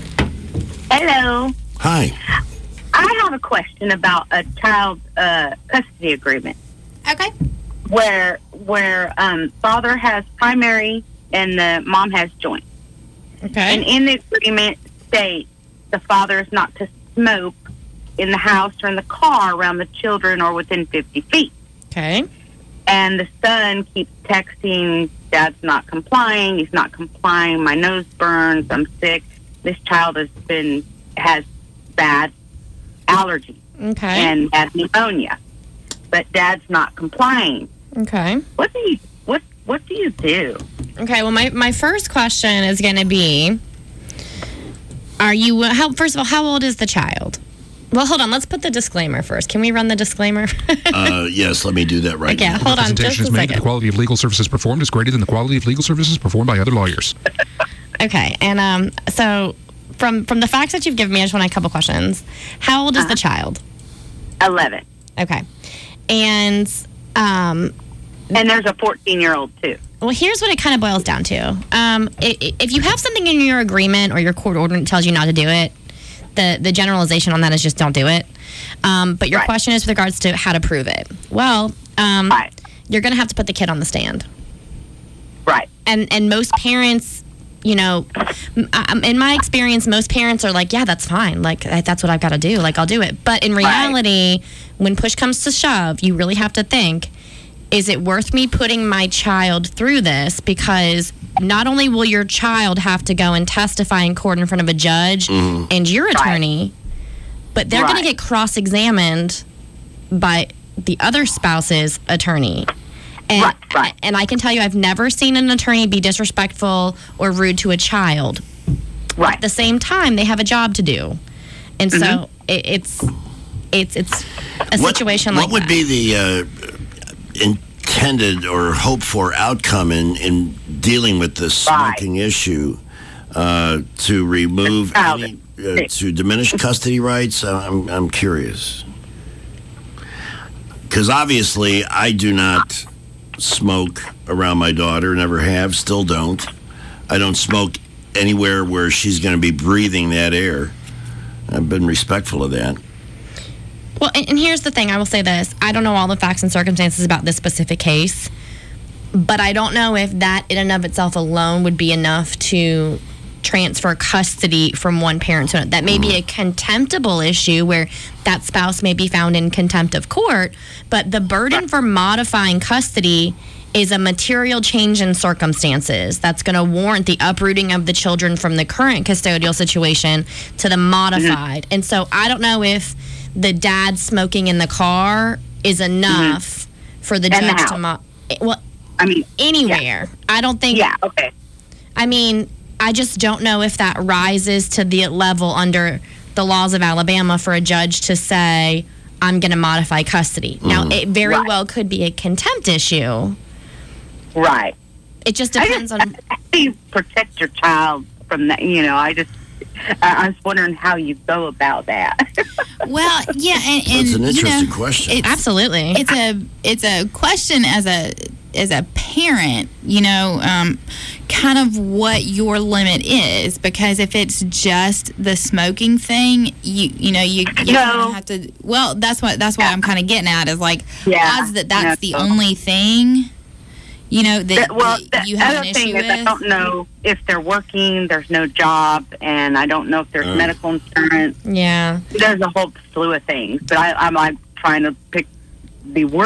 Hello. Hi. I have a question about a child uh, custody agreement. Okay. Where where um, father has primary and the mom has joint. Okay. And in the agreement states the father is not to smoke in the house or in the car around the children or within fifty feet. Okay. And the son keeps texting, Dad's not complying, he's not complying, my nose burns, I'm sick. This child has been, has bad allergies. Okay. And has pneumonia. But Dad's not complying. Okay. What do you, what, what do you do? Okay, well, my, my first question is going to be, are you, how, first of all, how old is the child? Well, hold on. Let's put the disclaimer first. Can we run the disclaimer? uh, yes, let me do that right okay, now. hold on just a is made that second. the quality of legal services performed is greater than the quality of legal services performed by other lawyers. Okay, and um, so from from the facts that you've given me, I just want a couple questions. How old is Uh-huh. the child? eleven. Okay, and um, and there's a fourteen-year-old too. Well, here's what it kind of boils down to. Um, i- i- if you have something in your agreement or your court order that tells you not to do it, the the generalization on that is just don't do it. Um, but your Right. question is with regards to how to prove it. Well, um, Right. you're going to have to put the kid on the stand. Right. And and most parents, you know, m- um, in my experience, most parents are like, yeah, that's fine. Like, I- that's what I've got to do. Like, I'll do it. But in reality, when push comes to shove, you really have to think, is it worth me putting my child through this? Because not only will your child have to go and testify in court in front of a judge Mhm. and your attorney, but they're going Right. to get cross-examined by the other spouse's attorney. And, Right, right. and I can tell you, I've never seen an attorney be disrespectful or rude to a child. Right. At the same time, they have a job to do. And so Mhm. it, it's it's it's a What- situation what like would that. be the uh, intended or hoped for outcome in, in dealing with the smoking issue uh, to remove any, uh, to diminish custody rights? I'm, I'm curious. Because obviously I do not smoke around my daughter, never have, still don't. I don't smoke anywhere where she's going to be breathing that air. I've been respectful of that. Well, and, and here's the thing. I will say this. I don't know all the facts and circumstances about this specific case, but I don't know if that in and of itself alone would be enough to transfer custody from one parent to another. That may be a contemptible issue where that spouse may be found in contempt of court, but the burden for modifying custody is a material change in circumstances that's going to warrant the uprooting of the children from the current custodial situation to the modified. Mm-hmm. And so I don't know if the dad smoking in the car is enough mm-hmm. for the and judge the to mo- well I mean anywhere. Yeah. I don't think Yeah, okay. I mean, I just don't know if that rises to the level under the laws of Alabama for a judge to say, I'm going to modify custody. Mm. Now, it very right. well could be a contempt issue. Right. It just depends I just, on... How do you protect your child from that? You know, I just... I was wondering how you go about that. Well, yeah, and, and that's an interesting you know, question. It's, Absolutely, it's a it's a question as a as a parent. You know, um, kind of what your limit is, because if it's just the smoking thing, you you know you, you no. kind of have to. Well, that's what that's what I'm kind of getting at is like yeah. odds that that's no. the only thing. You know that, that well, that the you have other an thing issue is with. I don't know if they're working. There's no job, and I don't know if there's Uh. medical insurance. Yeah, there's a whole slew of things. But I, I'm like trying to pick the worst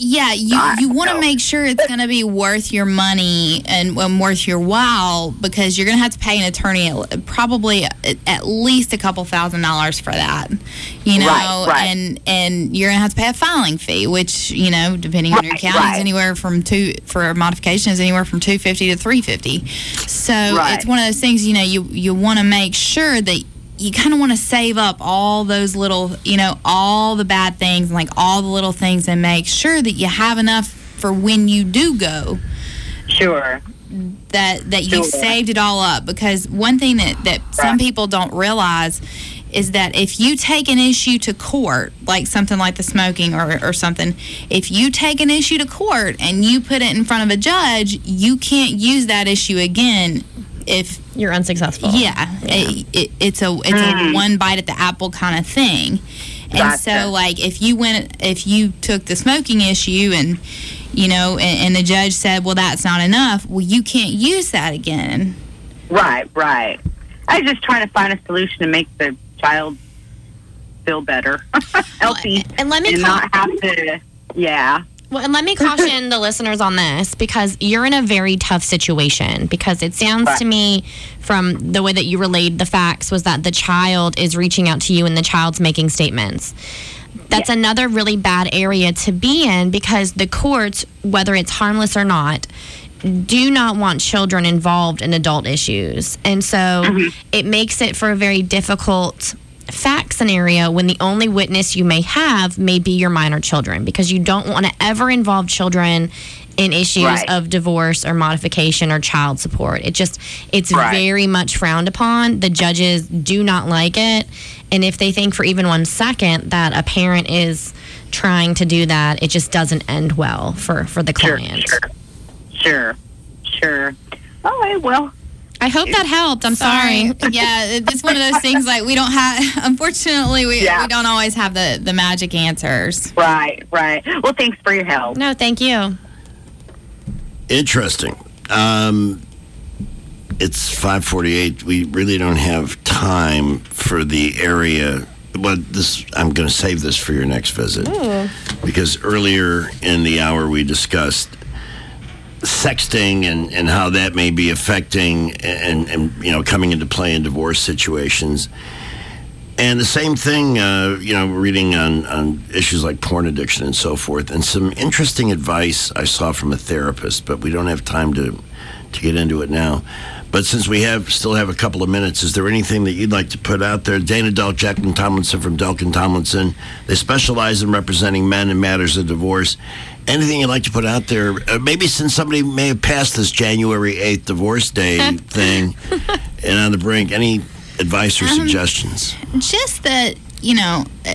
Yeah, you, you want to make sure it's going to be worth your money and um, worth your while, because you're going to have to pay an attorney at, probably at, at least a couple thousand dollars for that, you know, Right, right. and and you're going to have to pay a filing fee, which, you know, depending on your Right, county, is right. anywhere from two for a modification is anywhere from two fifty to three fifty. So Right. it's one of those things, you know, you you want to make sure that you kind of want to save up all those little, you know, all the bad things, like all the little things, and make sure that you have enough for when you do go. Sure. That that you've Sure. saved it all up. Because one thing that, that some people don't realize is that if you take an issue to court, like something like the smoking or, or something, if you take an issue to court and you put it in front of a judge, you can't use that issue again if you're unsuccessful. Yeah, It, it, it's a it's a one bite at the apple kind of thing. And Gotcha. so, like, if you went, if you took the smoking issue and, you know, and, and the judge said, well, that's not enough, well, you can't use that again. Right, right. I was just trying to find a solution to make the child feel better, healthy, and let me and call- not have to. Yeah. Well, and let me caution the listeners on this, because you're in a very tough situation, because it sounds Right. to me from the way that you relayed the facts was that the child is reaching out to you and the child's making statements. That's another really bad area to be in, because the courts, whether it's harmless or not, do not want children involved in adult issues. And so it makes it for a very difficult fact scenario when the only witness you may have may be your minor children, because you don't want to ever involve children in issues Right. of divorce or modification or child support. It just, it's Right. very much frowned upon. The judges do not like it. And if they think for even one second that a parent is trying to do that, it just doesn't end well for, for the Sure, client. sure, sure, sure. All right, well. I hope that helped. I'm sorry. Yeah, it's one of those things, like, we don't have, unfortunately, we, Yeah. we don't always have the, the magic answers. Right, right. Well, thanks for your help. No, thank you. Interesting. Um, it's five forty-eight. We really don't have time for the area. Well, this I'm going to save this for your next visit, because earlier in the hour we discussed sexting and, and how that may be affecting and, and you know coming into play in divorce situations. And the same thing, uh, you know, reading on, on issues like porn addiction and so forth, and some interesting advice I saw from a therapist, but we don't have time to to get into it now. But since we have still have a couple of minutes, is there anything that you'd like to put out there? Dana Delk, Jacqueline Tomlinson from Delk and Tomlinson. They specialize in representing men in matters of divorce. Anything you'd like to put out there? Uh, maybe since somebody may have passed this January eighth divorce day thing and on the brink, any advice or Um, suggestions? Just that, you know, uh,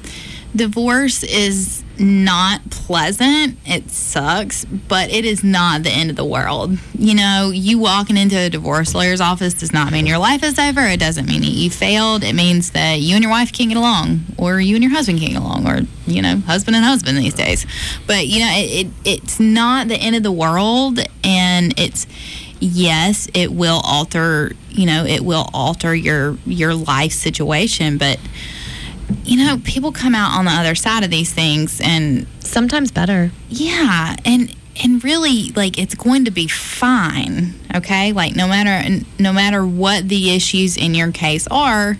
divorce is not pleasant. It sucks, but it is not the end of the world. You know, you walking into a divorce lawyer's office does not mean your life is over. It doesn't mean that you failed. It means that you and your wife can't get along, or you and your husband can't get along, or, you know, husband and husband these days. But, you know, it, it it's not the end of the world, and it's, yes, it will alter, you know, it will alter your your life situation, but, you know, people come out on the other side of these things, and sometimes better. Yeah, and and really, like, it's going to be fine, okay? Like, no matter no matter what the issues in your case are,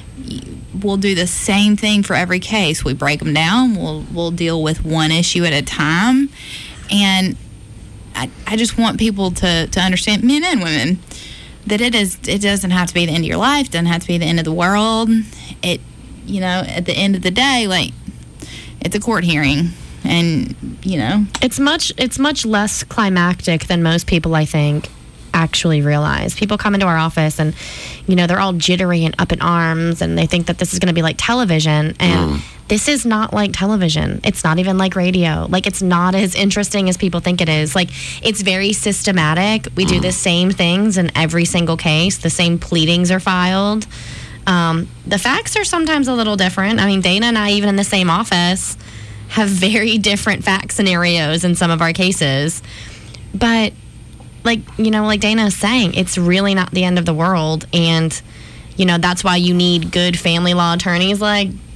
we'll do the same thing for every case. We break them down. We'll we'll deal with one issue at a time, and I I just want people to to understand, men and women, that it is it doesn't have to be the end of your life. Doesn't have to be the end of the world. It You know, at the end of the day, like, it's a court hearing, and, you know. It's much it's much less climactic than most people, I think, actually realize. People come into our office and, you know, they're all jittery and up in arms, and they think that this is going to be like television, and this is not like television. It's not even like radio. Like, it's not as interesting as people think it is. Like, it's very systematic. We do the same things in every single case. The same pleadings are filed. Um, the facts are sometimes a little different. I mean, Dana and I, even in the same office, have very different fact scenarios in some of our cases. But, like, you know, like Dana is saying, it's really not the end of the world. And, you know, that's why you need good family law attorneys like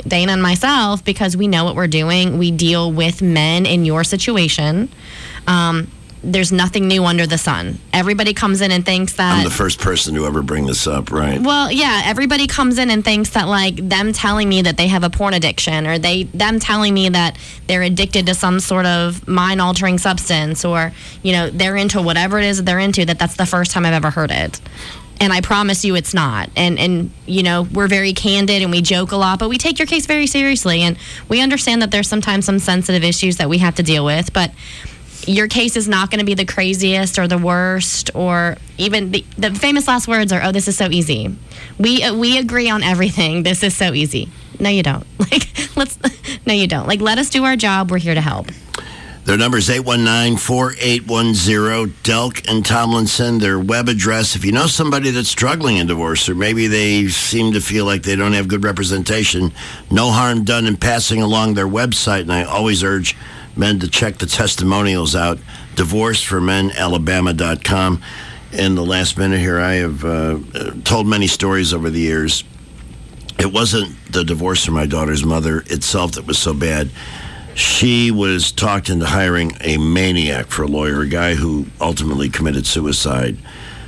Dana and myself, because we know what we're doing. We deal with men in your situation. Um, there's nothing new under the sun. Everybody comes in and thinks that... I'm the first person to ever bring this up, right? Well, yeah, everybody comes in and thinks that, like, them telling me that they have a porn addiction, or they them telling me that they're addicted to some sort of mind-altering substance, or, you know, they're into whatever it is that they're into, that that's the first time I've ever heard it. And I promise you it's not. And, and you know, we're very candid and we joke a lot, but we take your case very seriously. And we understand that there's sometimes some sensitive issues that we have to deal with, but... your case is not going to be the craziest or the worst, or even the, the famous last words are, "Oh, this is so easy." We uh, we agree on everything. This is so easy. No, you don't. Like, let's. No, you don't. Like, let us do our job. We're here to help. Their number is eight one nine, four eight one zero, Delk and Tomlinson. Their web address, if you know somebody that's struggling in divorce, or maybe they seem to feel like they don't have good representation, no harm done in passing along their website. And I always urge men to check the testimonials out, divorce for men alabama dot com. In the last minute here, I have uh, told many stories over the years. It wasn't the divorce from my daughter's mother itself that was so bad. She was talked into hiring a maniac for a lawyer, a guy who ultimately committed suicide.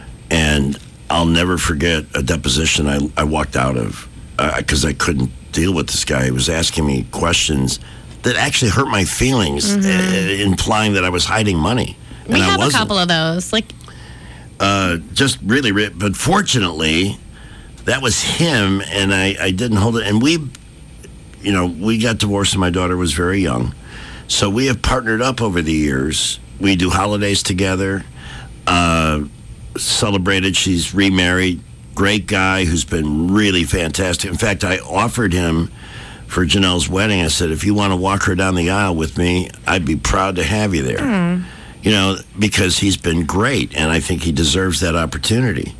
And I'll never forget a deposition I, I walked out of because uh, I couldn't deal with this guy. He was asking me questions that actually hurt my feelings, mm-hmm. uh, implying that I was hiding money. We and have I a couple of those. Like, uh, just really, but fortunately, that was him, and I, I didn't hold it. And we, you know, we got divorced when my daughter was very young. So we have partnered up over the years. We do holidays together, uh, celebrated. She's remarried. Great guy who's been really fantastic. In fact, I offered him for Janelle's wedding. I said, if you want to walk her down the aisle with me, I'd be proud to have you there. Mm. You know, because he's been great, and I think he deserves that opportunity.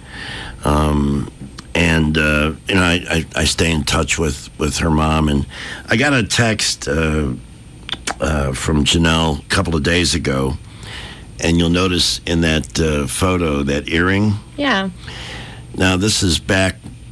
Um, and, uh, you know, I, I, I stay in touch with, with her mom. And I got a text uh, uh, from Janelle a couple of days ago, and you'll notice in that uh, photo, that earring. Yeah. Now, this is back...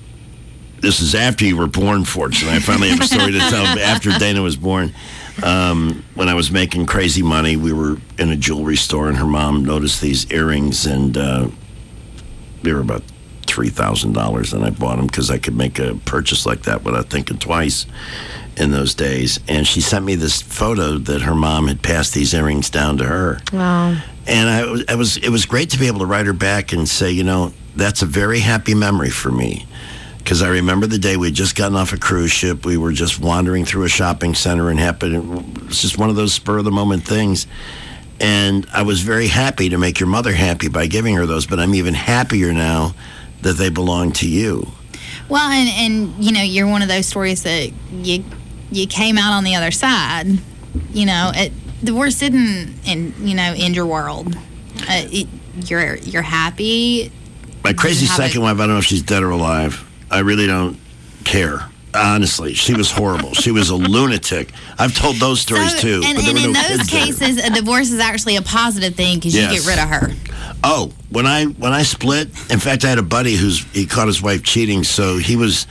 This is after you were born, fortunately. I finally have a story to tell. After Dana was born, um, when I was making crazy money, we were in a jewelry store, and her mom noticed these earrings, and uh, they were about three thousand dollars, and I bought them because I could make a purchase like that without thinking twice in those days. And she sent me this photo that her mom had passed these earrings down to her. Wow. And I, I was, it was great to be able to write her back and say, you know, that's a very happy memory for me. Because I remember the day we'd just gotten off a cruise ship. We were just wandering through a shopping center and happened. It was just one of those spur-of-the-moment things. And I was very happy to make your mother happy by giving her those, but I'm even happier now that they belong to you. Well, and, and you know, you're one of those stories that you you came out on the other side. You know, it, divorce didn't, in, you know, end your world. Uh, it, you're you're happy. My crazy second a, wife, I don't know if she's dead or alive. I really don't care. Honestly, she was horrible. She was a lunatic. I've told those stories so, too. And, but there and were in no those kids cases, there. a divorce is actually a positive thing because Yes. you get rid of her. Oh, when I when I split, in fact, I had a buddy who's he caught his wife cheating, so he was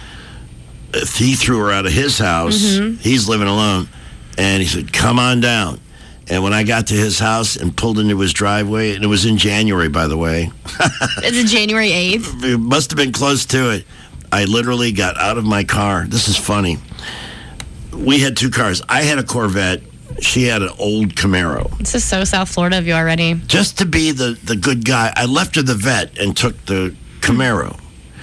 he threw her out of his house. Mm-hmm. He's living alone, and he said, "Come on down." And when I got to his house and pulled into his driveway, and it was in January, by the way. Is it January eighth? It must have been close to it. I literally got out of my car. This is funny. We had two cars. I had a Corvette. She had an old Camaro. This is so South Florida of you already. Just to be the, the good guy, I left her the Vet and took the Camaro.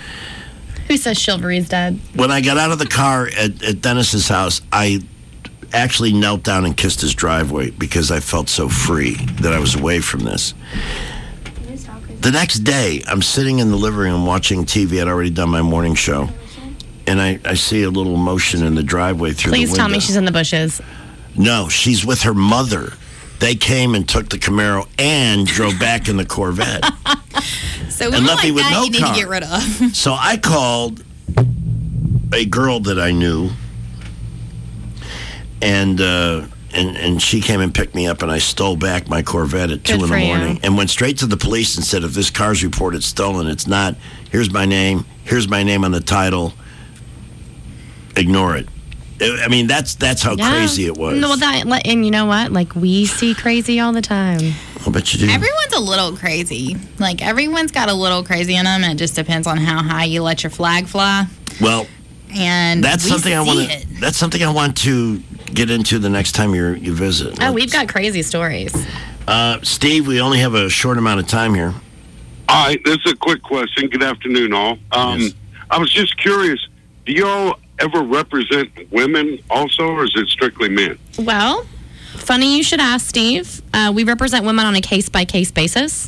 Who says chivalry's dead? When I got out of the car at, at Dennis's house, I actually knelt down and kissed his driveway because I felt so free that I was away from this. The next day, I'm sitting in the living room watching T V. I'd already done my morning show. And I, I see a little motion in the driveway through Please the window. tell me she's in the bushes. No, she's with her mother. They came and took the Camaro and drove back in the Corvette. So And women left like me with that no you need car. to get rid of. So I called a girl that I knew, and uh, and and she came and picked me up, and I stole back my Corvette at two Good in for the you. morning, and went straight to the police and said, if this car's reported stolen, it's not. Here's my name. Here's my name on the title. Ignore it. I mean, that's that's how Yeah. crazy it was. No, well, that, like, and you know what? Like, we see crazy all the time. I bet you do. Everyone's a little crazy. Like, everyone's got a little crazy in them. It just depends on how high you let your flag fly. Well, And that's we something I see want it. to. That's something I want to get into the next time you you visit. Oh, we've got crazy stories. Uh, Steve, we only have a short amount of time here. All right, this is a quick question. Good afternoon, all. Um, I was just curious, do y'all ever represent women also, or is it strictly men? Well, funny you should ask, Steve. Uh, we represent women on a case-by-case basis.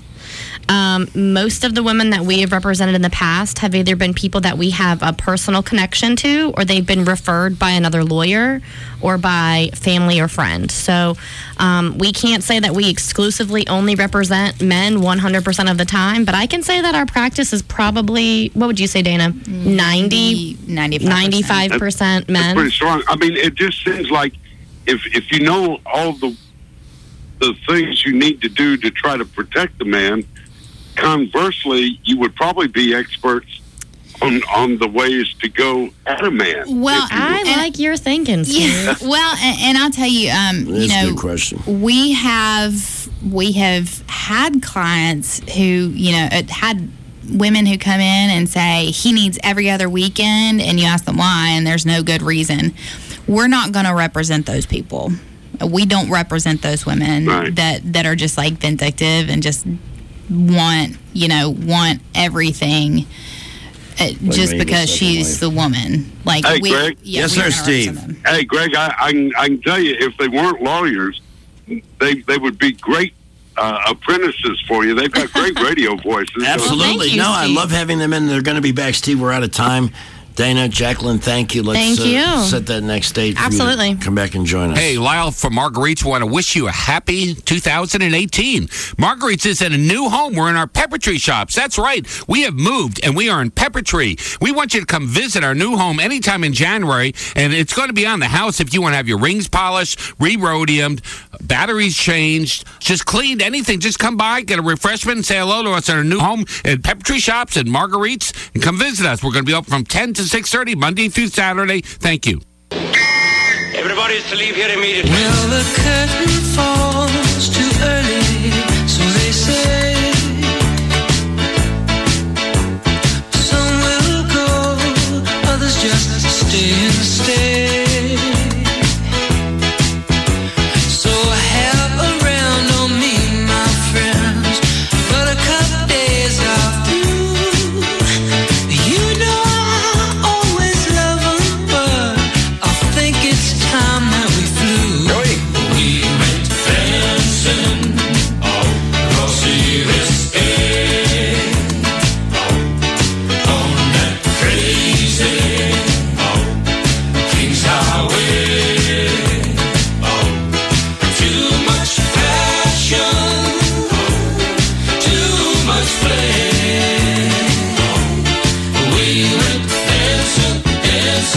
Um, most of the women that we have represented in the past have either been people that we have a personal connection to, or they've been referred by another lawyer or by family or friend. So um, we can't say that we exclusively only represent men one hundred percent of the time, but I can say that our practice is probably, what would you say, Dana? ninety, ninety-five percent men. That's pretty strong. I mean, it just seems like if if you know all the the things you need to do to try to protect the man, conversely, you would probably be experts on on the ways to go at a man. Well, I like your thinking, Steve. Yeah, well, and, and I'll tell you, um, you That's a know, good question. we have we have had clients who, you know, uh, had women who come in and say he needs every other weekend, and you ask them why, and there's no good reason. We're not going to represent those people. We don't represent those women Right. that that are just like vindictive and just want, you know, want everything. Uh, just maybe because second she's the woman, like Hey, we, Greg. yeah, we don't represent them. Hey, Greg, I, I, can, I can tell you, if they weren't lawyers, they they would be great uh, apprentices for you. They've got great radio voices. Absolutely. No, I love having them in. They're going to be back. Steve, we're out of time. Dana, Jacqueline, thank you. Let's Thank uh, you. set that next date. for you to Absolutely. Come back and join us. Hey, Lyle from Marguerite's want to wish you a happy two thousand eighteen. Marguerite's is in a new home. We're in our Pepper Tree shops. That's right. We have moved, and we are in Pepper Tree. We want you to come visit our new home anytime in January, and it's going to be on the house if you want to have your rings polished, re-rhodiumed, batteries changed, just cleaned, anything. Just come by, get a refreshment, and say hello to us in our new home at Pepper Tree shops and Marguerite's, and come visit us. We're going to be open from ten to six thirty, Monday through Saturday. Thank you. Everybody's to leave here immediately. Well, the curtain falls too early, so they say.